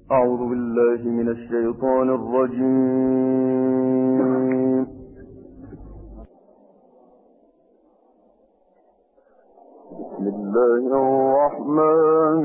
أعوذ بالله من الشيطان الرجيم. بسم الله الرحمن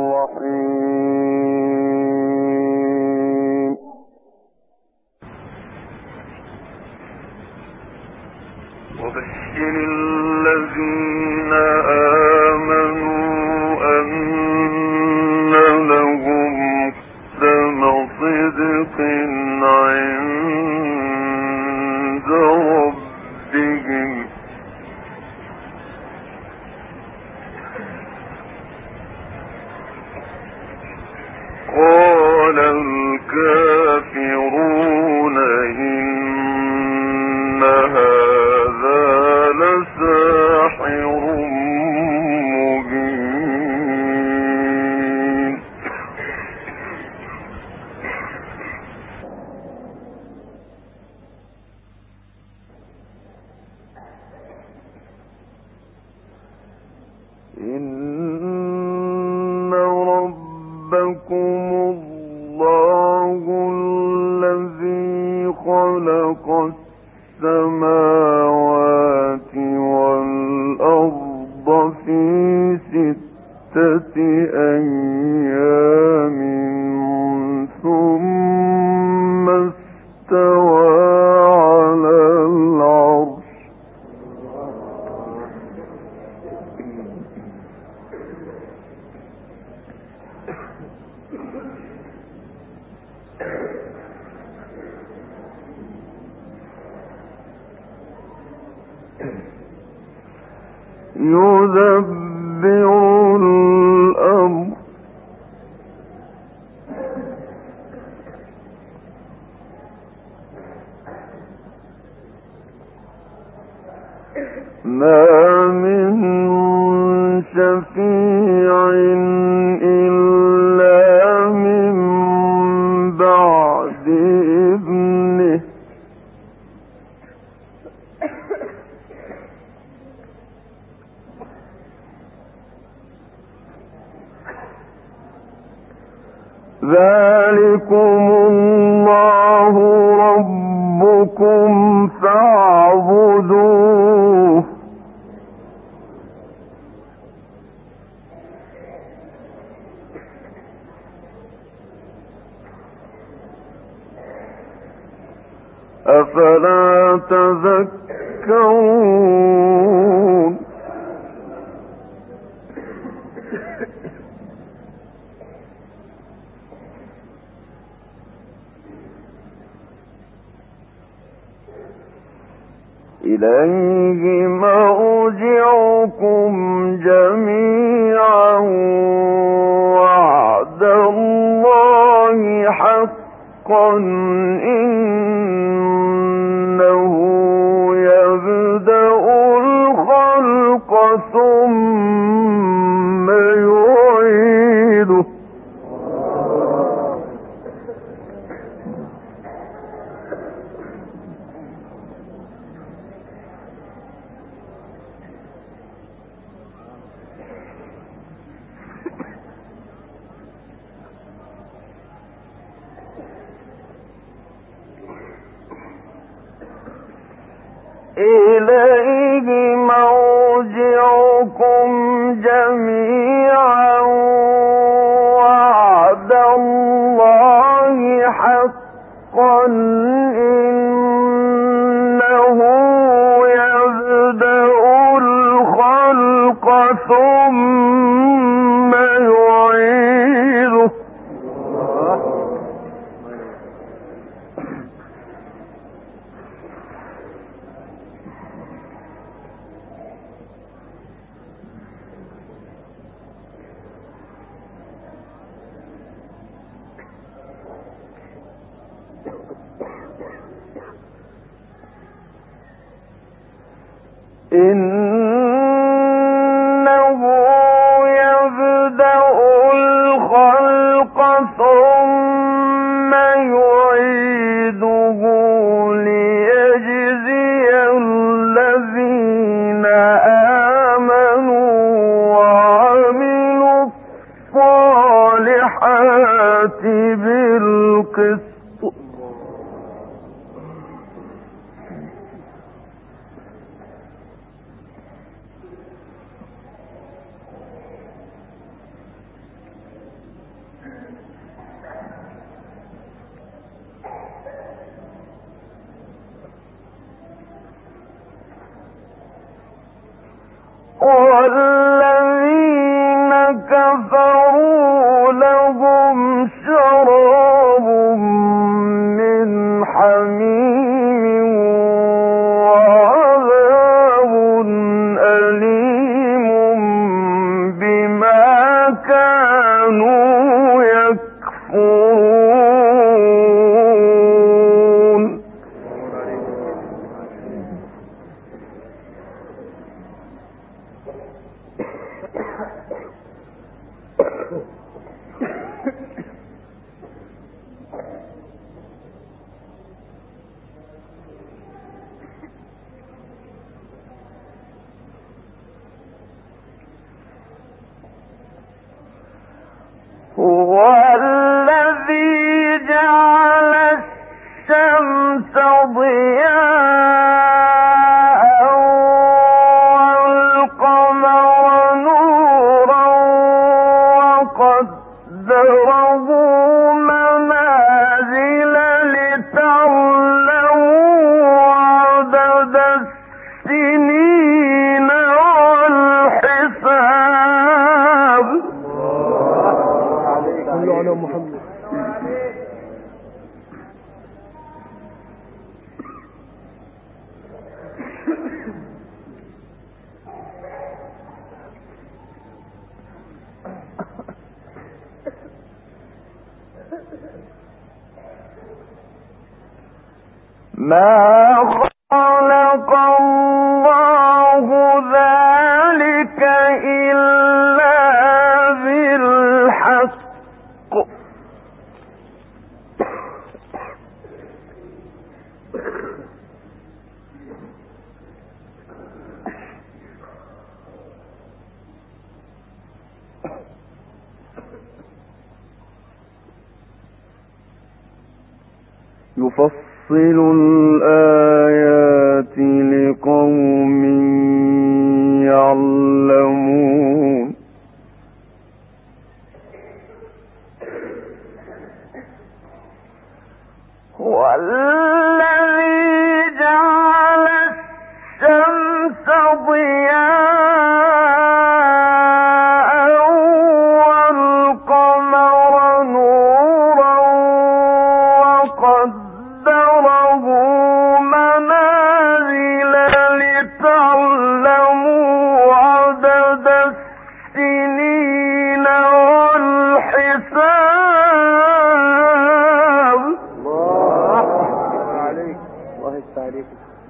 الرحيم. وبشر الذين آمنوا أن لهم قدم صدق عند ربهم قال الكافرون إن هذا لساحر مبين. إن ربكم الله الذي خلق السماوات والأرض في 6 أيام ثم استوى على العرش يدبر الأمر ما من شفيع إلا من بعد إذنه ذلكم الله ربكم فاعبدوه أفلا تذكرون. إليه مرجعكم جميعا وعد الله حقا إنه يبدأ الخلق ثم يعيده إليه مرجعكم جميعا وعد الله حقا إنه يبدأ الخلق ثم يعيده إنه يبدأ الخلق ثم يعيده ليجزي الذين آمنوا وعملوا الصالحات الساحات بالقسط والذين كفروا لهم شراب من حميم وعذاب أليم بما كانوا يكفرون هو الذي جعل الشمس ضياء والقمر نورا وقدره منازل لتعلموا عدد السنين والحساب. صلوا على محمد. ما خلق الله ذلك إلا بالحق يفصل الآيات لقوم يعلمون. هو الذي جعل الشمس ضياء والقمر نورا وقدره منازل لتعلموا عدد السنين والحساب. الله عليك. الله يستعليك.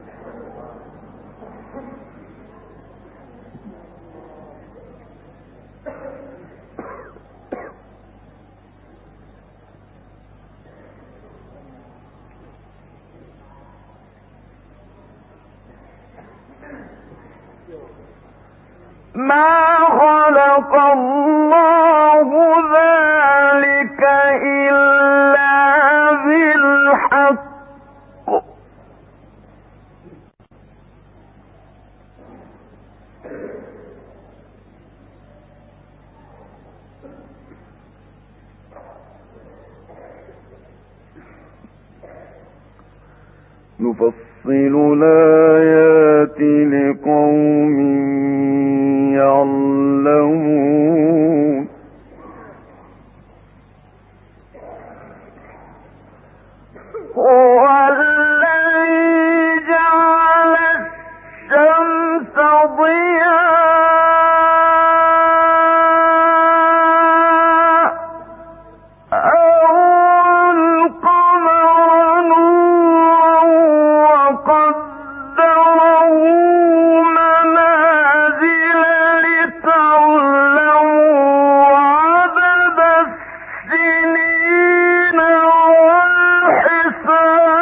ما خلق الله ذلك إلا بالحق نفصل الآيات لقوم يعلمون. هو الذي جعل الشمس ضياء والقمر نورا وقدره منازل لتعلموا عدد السنين والحساب.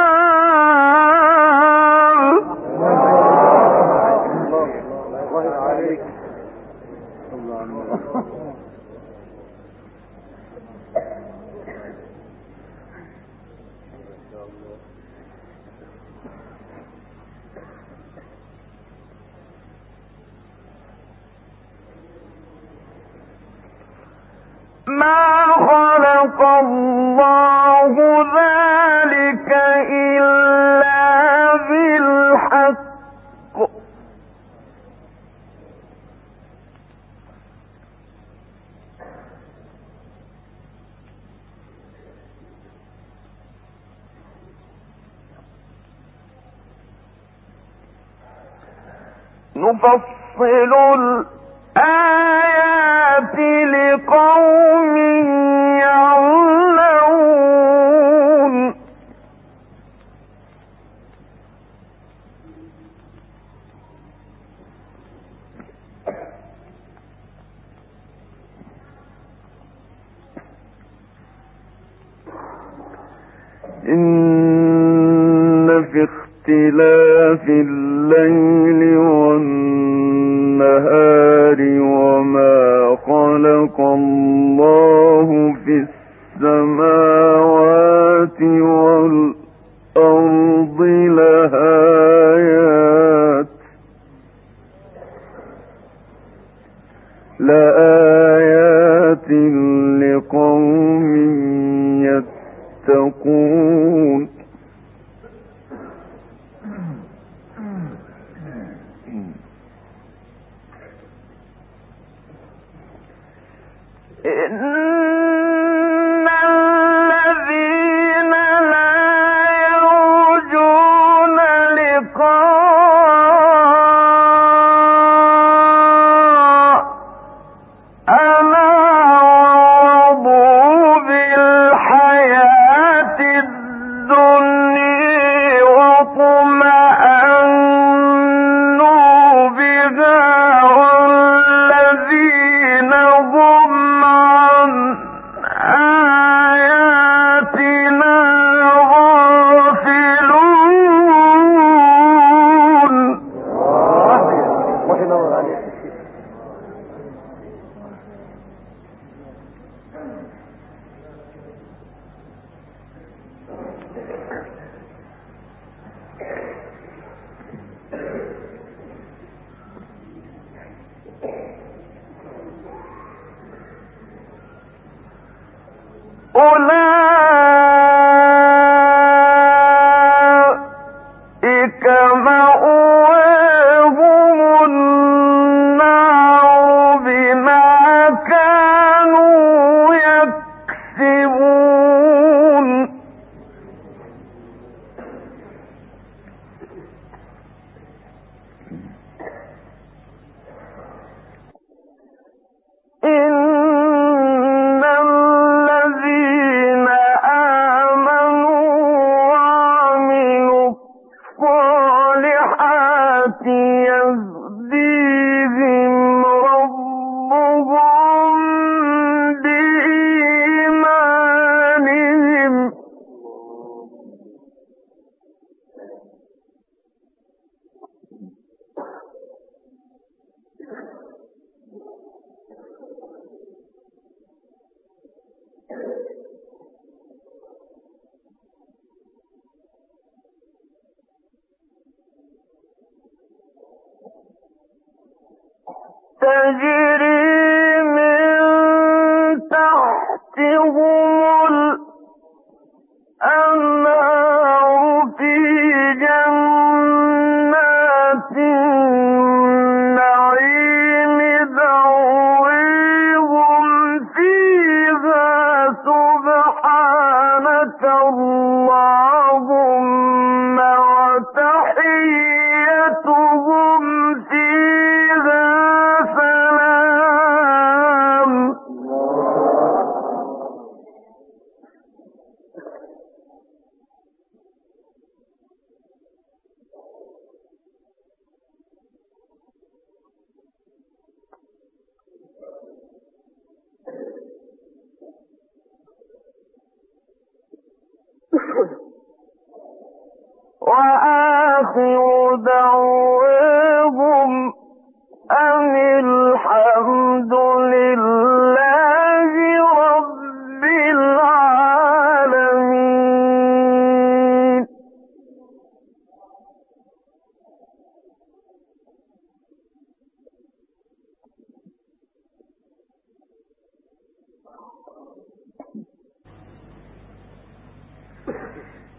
خلق الله ذلك إلا بالحق نفصل الآيات لقوم يعلمون إن في اختلاف الليل والنهار وما خلق الله في السماوات والأرض لآيات لقوم يتقون إن الذين لا يرجون لقاءنا ورضوا بالحياة الدنيا واطمأنوا بها والذين هم عن آياتنا غافلون أولئك مأواهم النار بما كانوا يكسبون إن الذين آمنوا وعملوا الصالحات يهديهم ربهم بإيمانهم تجري من تحتهم الأنهار في جنات النعيم دعويهم فيها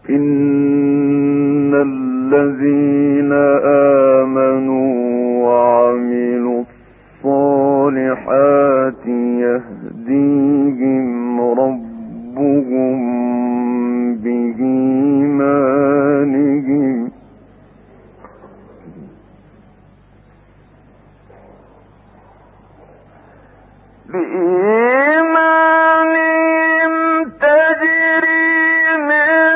إن الذين آمنوا وعملوا الصالحات يهديهم ربهم بإيمانهم تجري من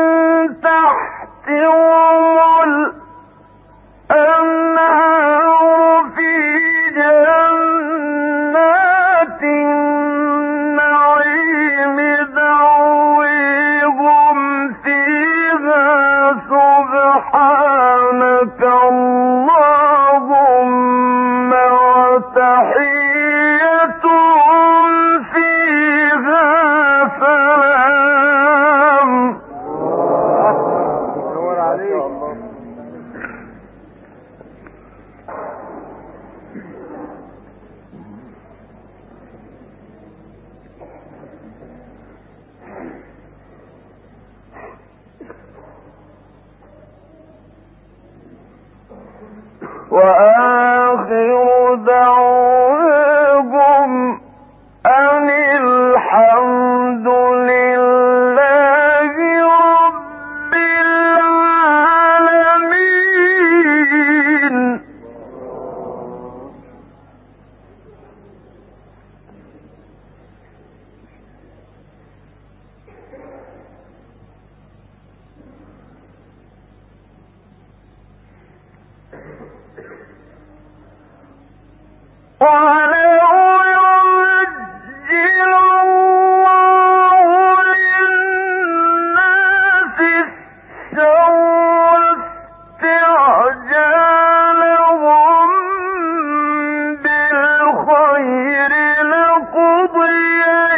تحتهم الأنهار في جنات النعيم دعويهم فيها سبحانك اللهم وتحيتهم فيها سلام. وآخر دعواهم أن الحمد لله رب العالمين. ولو يعجل الله للناس الشر استعجالهم بالخير لقضي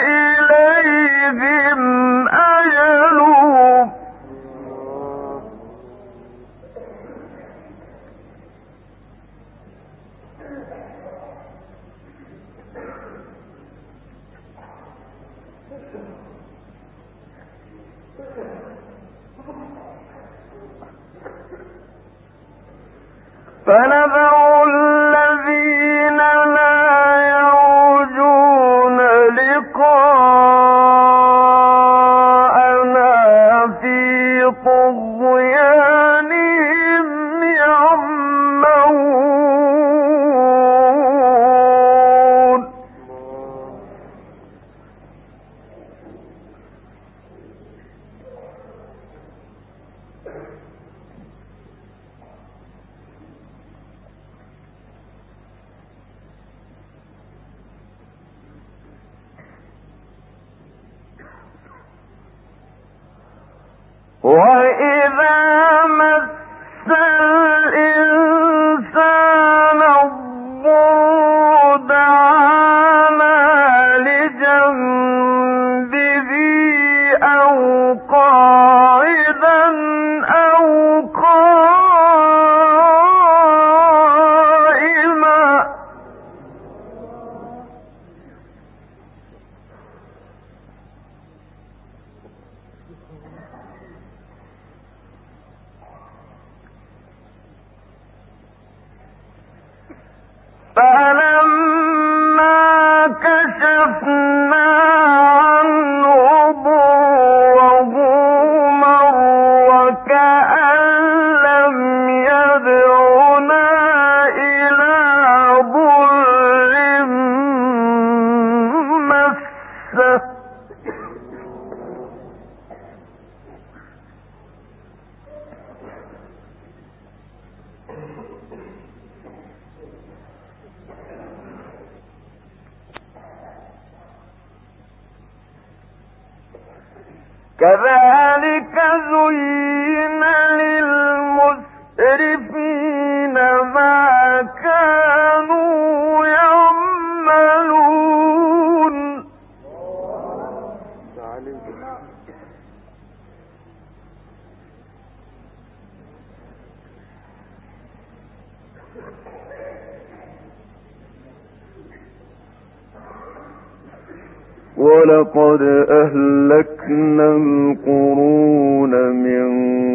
إليهم أجلهم فنذر الذين لا يرجون لقاءنا في طغيانهم يعمهون. وإذا مس الإنسان الضر دعانا لجنبه أو قاعدا أو قائما فلما كشفنا عنه ضره مر كأن لم يدعنا إلى ضر مسه كذلك زين للمسرفين ما كانوا يعملون. ولقد أهلكنا القرون من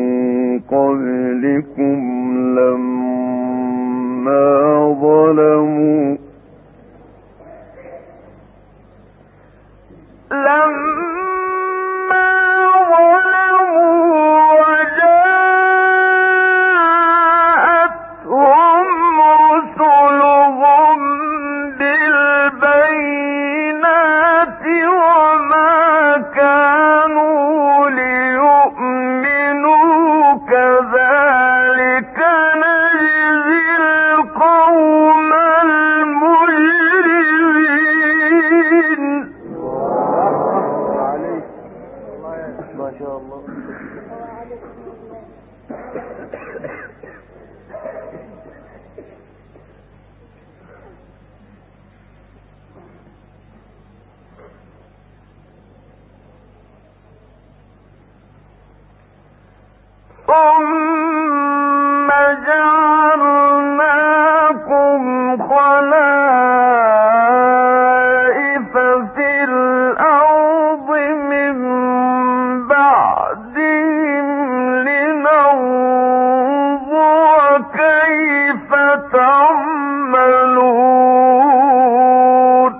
قبلكم لما ظلموا ثم جعلناكم خلائف في الأرض من بعدهم لننظر كيف تعملون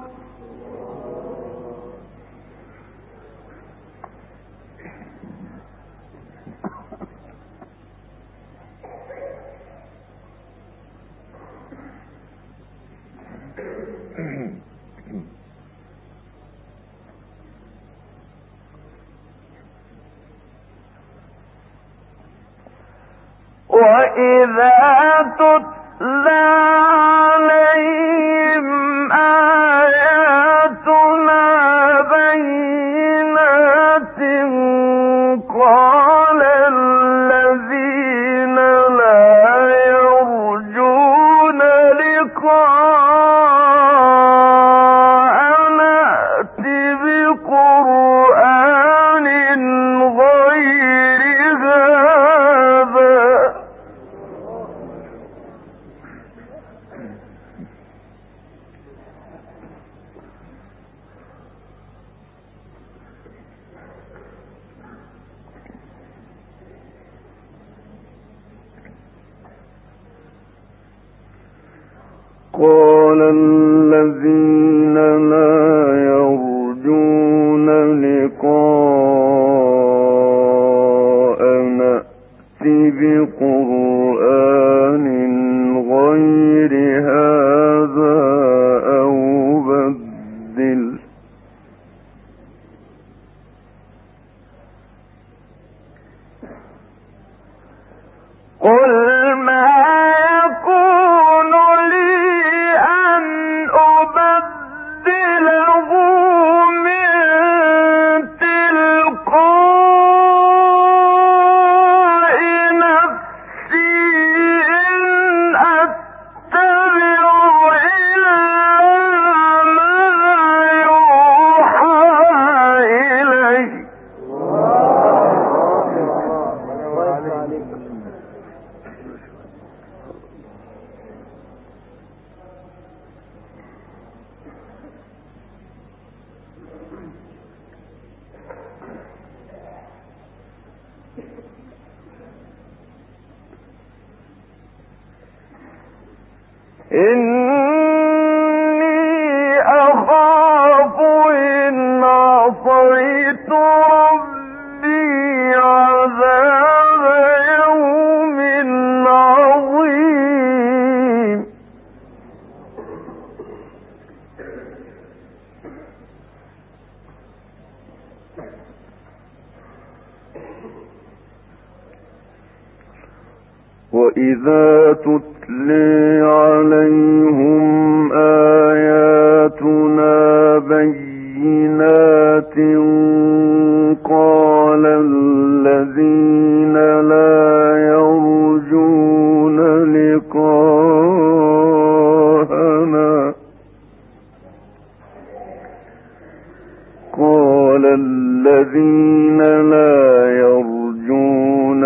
وإذا تتلى عليهم آياتنا بينات قال الذين لا يرجون لقاءنا ائت بقرآن غير هذا قال الذين لا يرجون لقاءنا ائت بقرآن غير هذا أو بدل قل ما يكون لي أن أبدله من تلقاء نفسي إن أتبع إلا ما يوحى إلي إني أخاف إن عصيت ربي عذاب يوم عظيم وإذا تتلي عليهم آياتنا بينات قال الذين لا يرجون لقاءنا قال الذين لا يرجون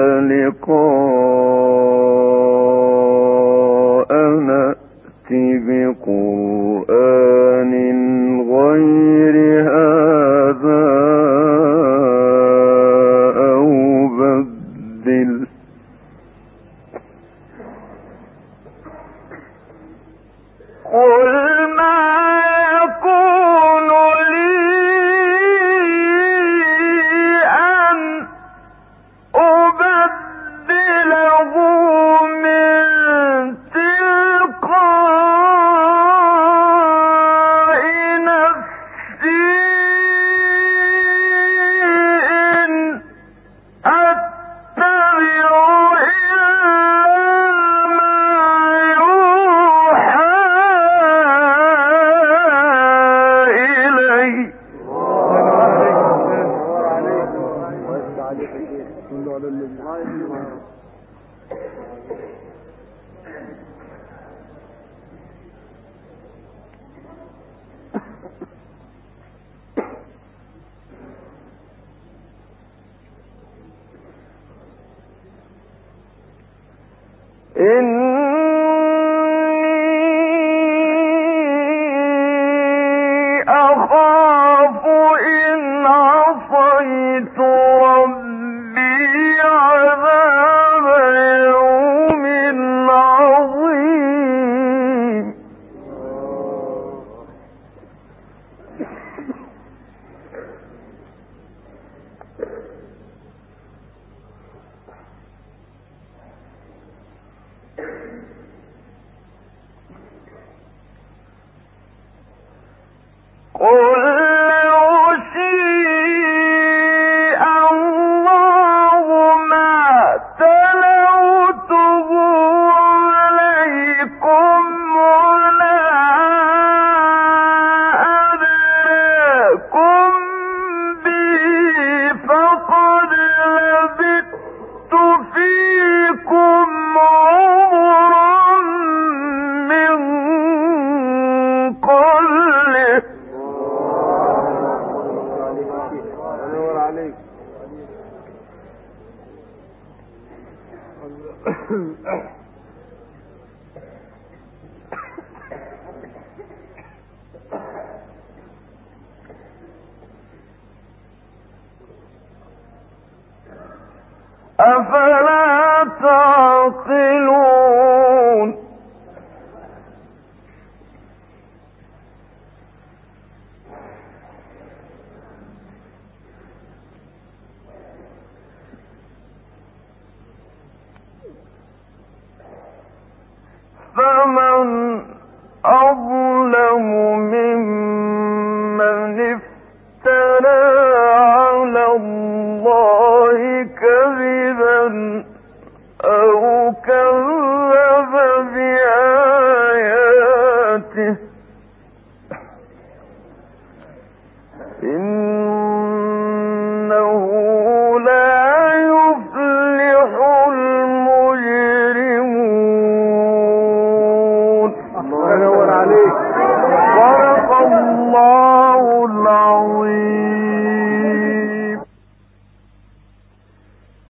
لقاءنا ائت بقرآن غير هذا صلوا على النبي. أخاف إن عصيت ربي عذاب يوم عظيم. قل لو شاء الله ما تلوته عليكم ولا أدراكم به فقد لبثت فيكم عمرا من قبله. أفلا تعقلون. فمن أظلم ممن افترى على الله كذبا أو كذب بآياته